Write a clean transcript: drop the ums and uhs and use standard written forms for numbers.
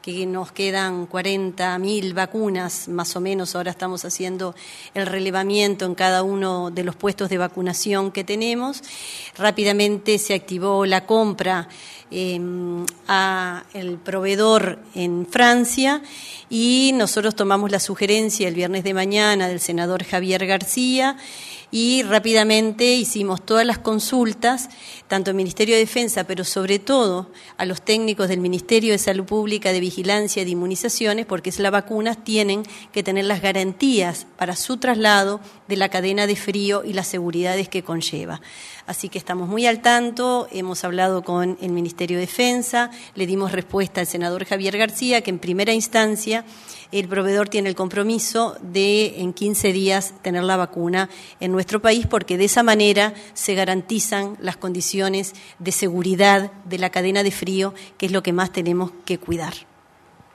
que nos quedan 40.000 vacunas, más o menos. Ahora estamos haciendo el relevamiento en cada uno de los puestos de vacunación que tenemos. Rápidamente se activó la compra a el proveedor en Francia, y nosotros tomamos la sugerencia el viernes de mañana del senador Javier García, y rápidamente hicimos todas las consultas, tanto al Ministerio de Defensa, pero sobre todo a los técnicos del Ministerio de Salud Pública, de Vigilancia y de Inmunizaciones, porque las vacunas tienen que tener las garantías para su traslado de la cadena de frío y las seguridades que conlleva. Así que estamos muy al tanto, hemos hablado con el Ministerio de Defensa, le dimos respuesta al senador Javier García, que en primera instancia el proveedor tiene el compromiso de en 15 días tener la vacuna en nuestro país, porque de esa manera se garantizan las condiciones de seguridad de la cadena de frío, que es lo que más tenemos que cuidar.